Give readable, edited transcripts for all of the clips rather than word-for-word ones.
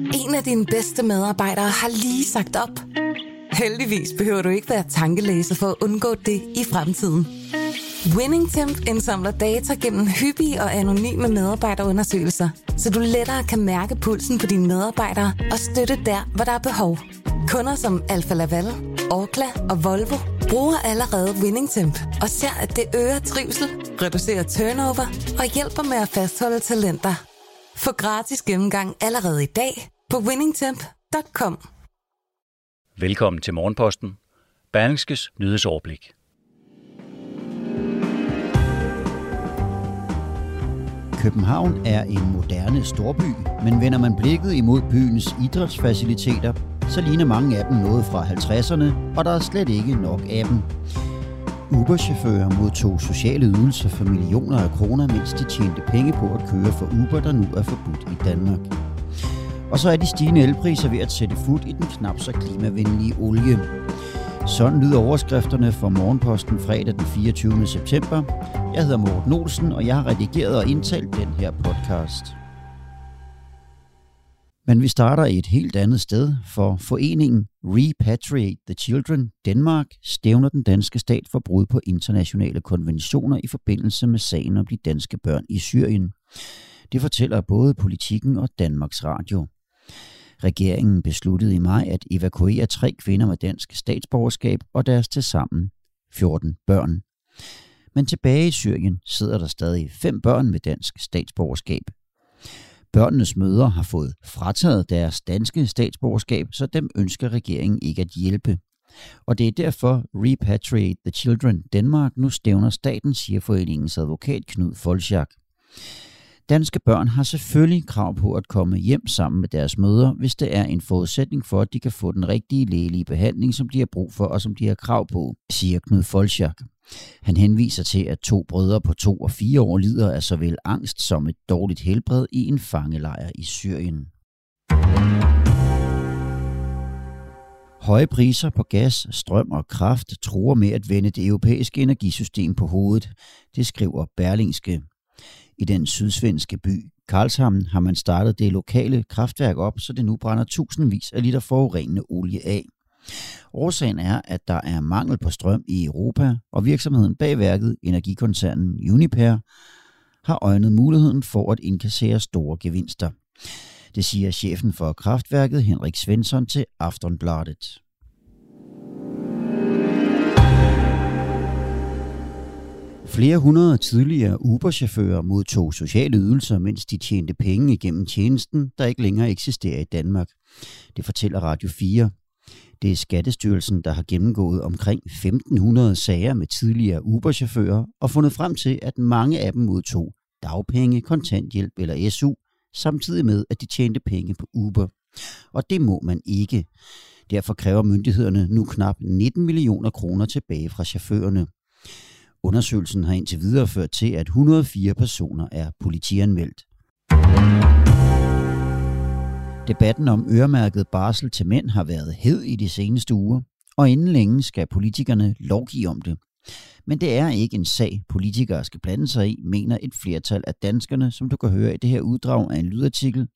En af dine bedste medarbejdere har lige sagt op. Heldigvis behøver du ikke være tankelæser for at undgå det i fremtiden. WinningTemp indsamler data gennem hyppige og anonyme medarbejderundersøgelser, så du lettere kan mærke pulsen på dine medarbejdere og støtte der, hvor der er behov. Kunder som Alfa Laval, Orkla og Volvo bruger allerede WinningTemp og ser, at det øger trivsel, reducerer turnover og hjælper med at fastholde talenter. Få gratis gennemgang allerede i dag på winningtemp.com. Velkommen til Morgenposten. Berlingskes nyhedsoverblik. København er en moderne storby, men vender man blikket imod byens idrætsfaciliteter, så ligner mange af dem noget fra 50'erne, og der er slet ikke nok af dem. Uber-chauffører modtog sociale ydelser for millioner af kroner, mens de tjente penge på at køre for Uber, der nu er forbudt i Danmark. Og så er de stigende elpriser ved at sætte fut i den knap så klimavenlige olie. Sådan lyder overskrifterne for Morgenposten fredag den 24. september. Jeg hedder Morten Olsen, og jeg har redigeret og indtalt den her podcast. Men vi starter et helt andet sted, for foreningen Repatriate the Children Denmark stævner den danske stat for brud på internationale konventioner i forbindelse med sagen om de danske børn i Syrien. Det fortæller både Politikken og Danmarks Radio. Regeringen besluttede i maj at evakuere 3 kvinder med dansk statsborgerskab og deres tilsammen 14 børn. Men tilbage i Syrien sidder der stadig 5 børn med dansk statsborgerskab. Børnenes mødre har fået frataget deres danske statsborgerskab, så dem ønsker regeringen ikke at hjælpe. Og det er derfor Repatriate the Children Denmark nu stævner staten, siger foreningens advokat Knud Folchak. Danske børn har selvfølgelig krav på at komme hjem sammen med deres mødre, hvis det er en forudsætning for, at de kan få den rigtige lægelige behandling, som de har brug for og som de har krav på, siger Knud Folchak. Han henviser til, at 2 brødre på 2 og 4 år lider af såvel angst som et dårligt helbred i en fangelejr i Syrien. Høje priser på gas, strøm og kraft truer med at vende det europæiske energisystem på hovedet, det skriver Berlingske. I den sydsvenske by Karlshamn har man startet det lokale kraftværk op, så det nu brænder tusindvis af liter forurenende olie af. Årsagen er, at der er mangel på strøm i Europa, og virksomheden bag værket, energikoncernen Uniper, har øjnet muligheden for at indkassere store gevinster. Det siger chefen for kraftværket, Henrik Svensson, til Aftonbladet. Flere hundrede tidligere Uber-chauffører modtog sociale ydelser, mens de tjente penge igennem tjenesten, der ikke længere eksisterer i Danmark. Det fortæller Radio 4. Det er Skattestyrelsen, der har gennemgået omkring 1.500 sager med tidligere Uber-chauffører og fundet frem til, at mange af dem modtog dagpenge, kontanthjælp eller SU, samtidig med, at de tjente penge på Uber. Og det må man ikke. Derfor kræver myndighederne nu knap 19 millioner kroner tilbage fra chaufførerne. Undersøgelsen har indtil videre ført til, at 104 personer er politianmeldt. Debatten om øremærket barsel til mænd har været hed i de seneste uger, og inden længe skal politikerne lovgive om det. Men det er ikke en sag, politikere skal blande sig i, mener et flertal af danskerne, som du kan høre i det her uddrag af en lydartikel.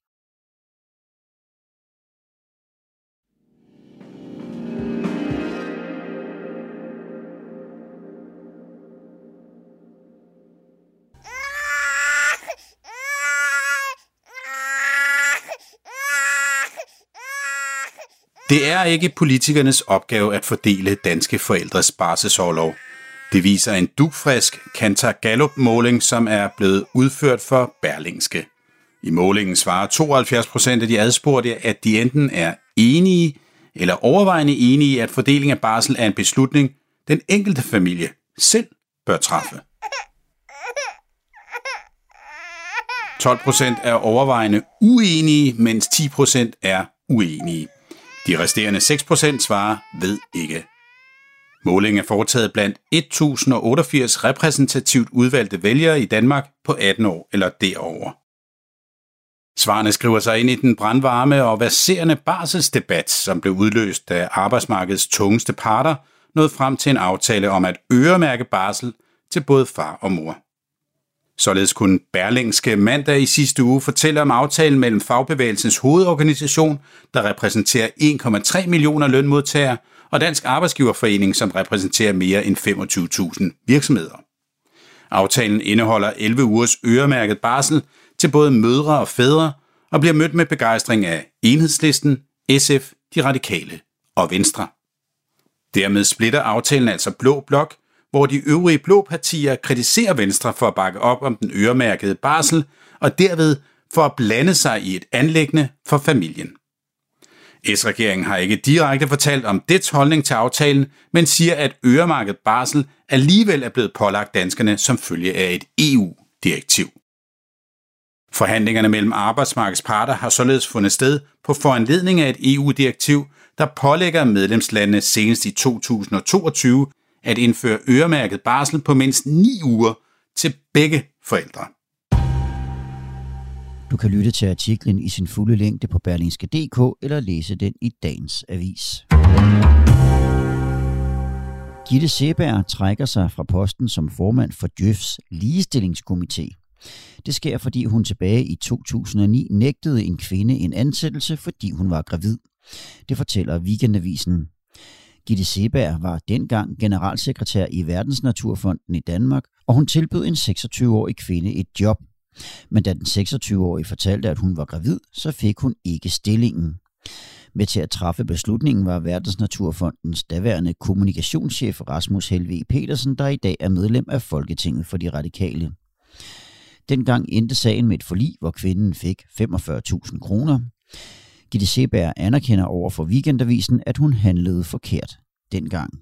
Det er ikke politikernes opgave at fordele danske forældres barselsorlov. Det viser en dugfrisk Kantar Gallup-måling, som er blevet udført for Berlingske. I målingen svarer 72% af de adspurgte, at de enten er enige eller overvejende enige i, at fordeling af barsel er en beslutning, den enkelte familie selv bør træffe. 12% er overvejende uenige, mens 10% er uenige. De resterende 6% svarer ved ikke. Målingen er foretaget blandt 1088 repræsentativt udvalgte vælgere i Danmark på 18 år eller derover. Svarene skriver sig ind i den brandvarme og verserende barselsdebat, som blev udløst, da arbejdsmarkedets tungeste parter nåede frem til en aftale om at øremærke barsel til både far og mor. Således kunne Berlingske mandag i sidste uge fortælle om aftalen mellem Fagbevægelsens hovedorganisation, der repræsenterer 1,3 millioner lønmodtagere, og Dansk Arbejdsgiverforening, som repræsenterer mere end 25.000 virksomheder. Aftalen indeholder 11 ugers øremærket barsel til både mødre og fædre, og bliver mødt med begejstring af Enhedslisten, SF, De Radikale og Venstre. Dermed splitter aftalen altså blå blok, hvor de øvrige blå partier kritiserer Venstre for at bakke op om den øremærkede barsel, og derved for at blande sig i et anliggende for familien. S-regeringen har ikke direkte fortalt om dets holdning til aftalen, men siger, at øremærket barsel alligevel er blevet pålagt danskerne som følge af et EU-direktiv. Forhandlingerne mellem arbejdsmarkedets parter har således fundet sted på foranledning af et EU-direktiv, der pålægger medlemslandene senest i 2022 at indføre øremærket barsel på mindst 9 uger til begge forældre. Du kan lytte til artiklen i sin fulde længde på Berlingske.dk eller læse den i dagens avis. Gitte Seeberg trækker sig fra posten som formand for Djøfs ligestillingskomité. Det sker, fordi hun tilbage i 2009 nægtede en kvinde en ansættelse, fordi hun var gravid. Det fortæller Weekendavisen. Gitte Seeberg var dengang generalsekretær i Verdensnaturfonden i Danmark, og hun tilbød en 26-årig kvinde et job. Men da den 26-årige fortalte, at hun var gravid, så fik hun ikke stillingen. Med til at træffe beslutningen var Verdensnaturfondens daværende kommunikationschef Rasmus Helveg Petersen, der i dag er medlem af Folketinget for de Radikale. Dengang endte sagen med et forlig, hvor kvinden fik 45.000 kroner. Gitte Seeberg anerkender over for Weekendavisen, at hun handlede forkert dengang.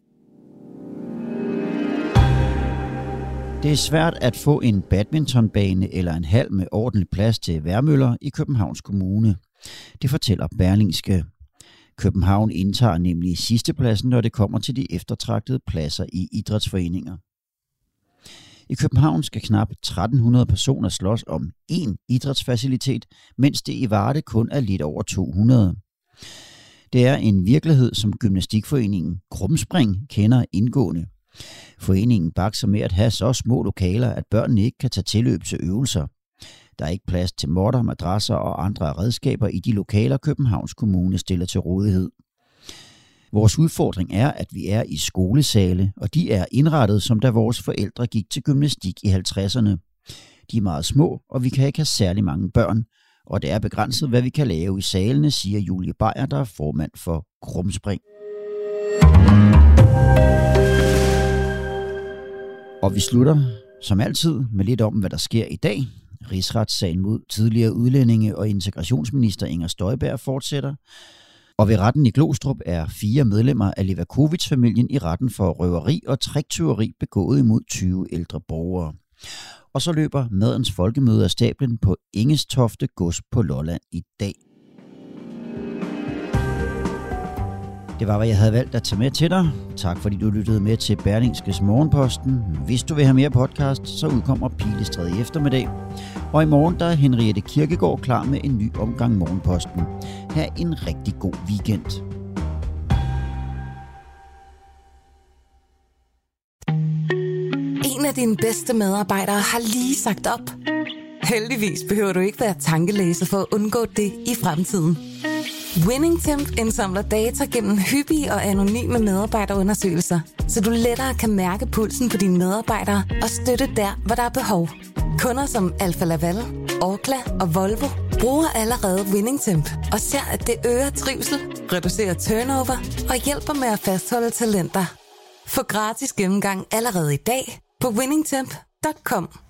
Det er svært at få en badmintonbane eller en hal med ordentlig plads til vejrmøller i Københavns Kommune. Det fortæller Berlingske. København indtager nemlig sidstepladsen, når det kommer til de eftertragtede pladser i idrætsforeninger. I København skal knap 1300 personer slås om én idrætsfacilitet, mens det i Varde kun er lidt over 200. Det er en virkelighed, som gymnastikforeningen Krumspring kender indgående. Foreningen bakser med at have så små lokaler, at børnene ikke kan tage tilløb til øvelser. Der er ikke plads til måtter, madrasser og andre redskaber i de lokaler, Københavns Kommune stiller til rådighed. Vores udfordring er, at vi er i skolesale, og de er indrettet, som da vores forældre gik til gymnastik i 50'erne. De er meget små, og vi kan ikke have særlig mange børn, og det er begrænset, hvad vi kan lave i salene, siger Julie Beyer, der er formand for Krumspring. Og vi slutter, som altid, med lidt om, hvad der sker i dag. Rigsretssagen mod tidligere udlændinge- og integrationsminister Inger Støjberg fortsætter. Og ved retten i Glostrup er 4 medlemmer af Levakovic-familien i retten for røveri og tricktyveri begået imod 20 ældre borgere. Og så løber Madens Folkemøde af stablen på Ingestofte Gods på Lolland i dag. Det var, hvad jeg havde valgt at tage med til dig. Tak fordi du lyttede med til Berlingskes Morgenposten. Hvis du vil have mere podcast, så udkommer Pilestræde i eftermiddag. Og i morgen der er Henriette Kirkegaard klar med en ny omgang Morgenposten. Ha' en rigtig god weekend. En af dine bedste medarbejdere har lige sagt op. Heldigvis behøver du ikke være tankelæser for at undgå det i fremtiden. WinningTemp indsamler data gennem hyppige og anonyme medarbejderundersøgelser, så du lettere kan mærke pulsen på dine medarbejdere og støtte der, hvor der er behov. Kunder som Alfa Laval, Orkla og Volvo bruger allerede WinningTemp og ser, at det øger trivsel, reducerer turnover og hjælper med at fastholde talenter. Få gratis gennemgang allerede i dag på winningtemp.com.